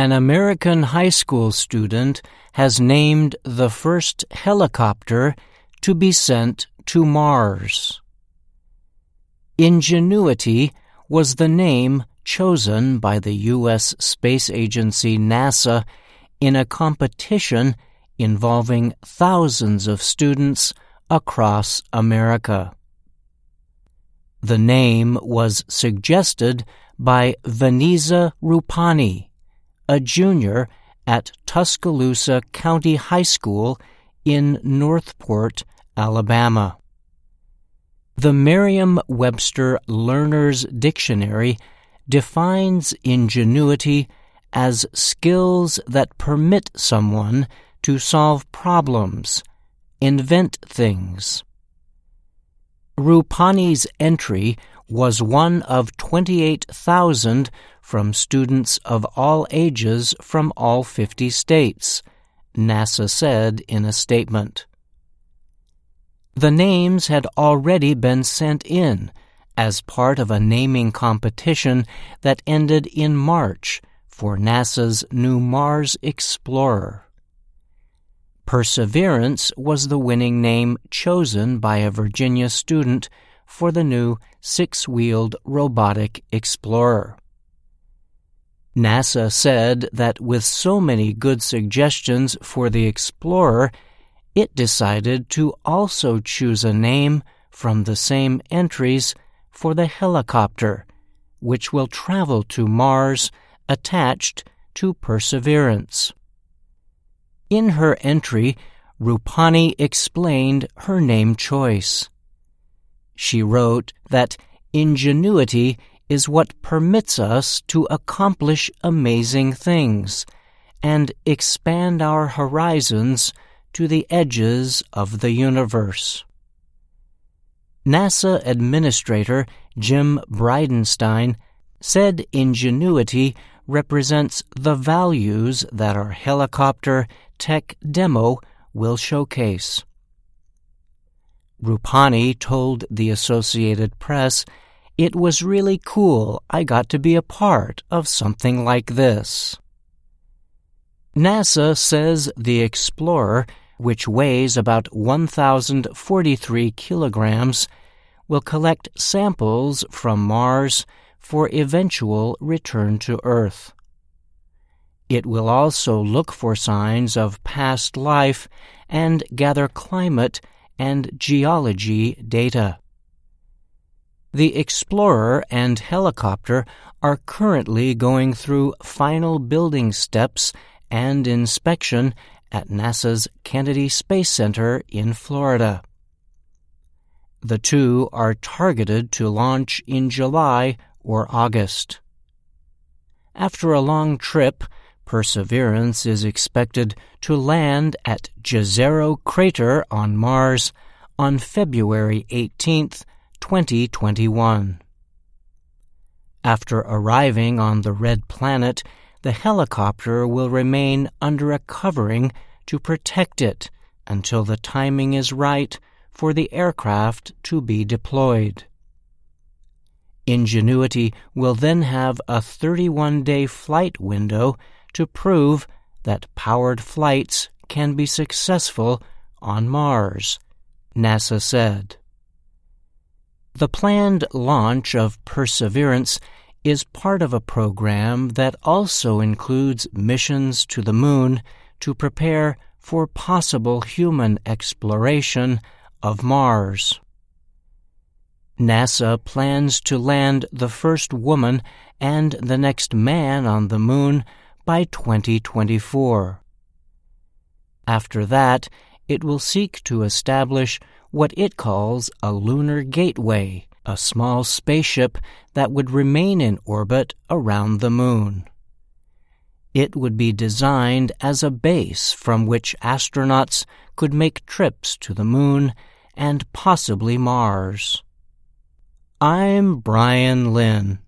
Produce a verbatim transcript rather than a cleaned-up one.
An American high school student has named the first helicopter to be sent to Mars. Ingenuity was the name chosen by the U S space agency NASA in a competition involving thousands of students across America. The name was suggested by Vanessa Rupani, a junior at Tuscaloosa County High School in Northport, Alabama. The Merriam-Webster Learner's Dictionary defines ingenuity as skills that permit someone to solve problems, invent things. Rupani's entry was one of twenty-eight thousand from students of all ages from all fifty states, NASA said in a statement. The names had already been sent in as part of a naming competition that ended in March for NASA's new Mars Explorer. Perseverance was the winning name chosen by a Virginia student for the new six-wheeled robotic explorer. NASA said that with so many good suggestions for the Explorer, it decided to also choose a name from the same entries for the helicopter, which will travel to Mars attached to Perseverance. In her entry, Rupani explained her name choice. She wrote that ingenuity is what permits us to accomplish amazing things and expand our horizons to the edges of the universe. NASA Administrator Jim Bridenstine said ingenuity represents the values that our helicopter tech demo will showcase. Rupani told the Associated Press, "It was really cool I got to be a part of something like this." NASA says the Explorer, which weighs about one thousand forty-three kilograms, will collect samples from Mars for eventual return to Earth. It will also look for signs of past life and gather climate and geology data. The Explorer and helicopter are currently going through final building steps and inspection at NASA's Kennedy Space Center in Florida. The two are targeted to launch in July or August. After a long trip, Perseverance is expected to land at Jezero Crater on Mars on February eighteenth, twenty twenty-one. After arriving on the red planet, the helicopter will remain under a covering to protect it until the timing is right for the aircraft to be deployed. Ingenuity will then have a thirty-one day flight window to prove that powered flights can be successful on Mars, NASA said. The planned launch of Perseverance is part of a program that also includes missions to the Moon to prepare for possible human exploration of Mars. NASA plans to land the first woman and the next man on the Moon by twenty twenty-four. After that, it will seek to establish what it calls a lunar gateway, a small spaceship that would remain in orbit around the Moon. It would be designed as a base from which astronauts could make trips to the Moon and possibly Mars. I'm Brian Lynn.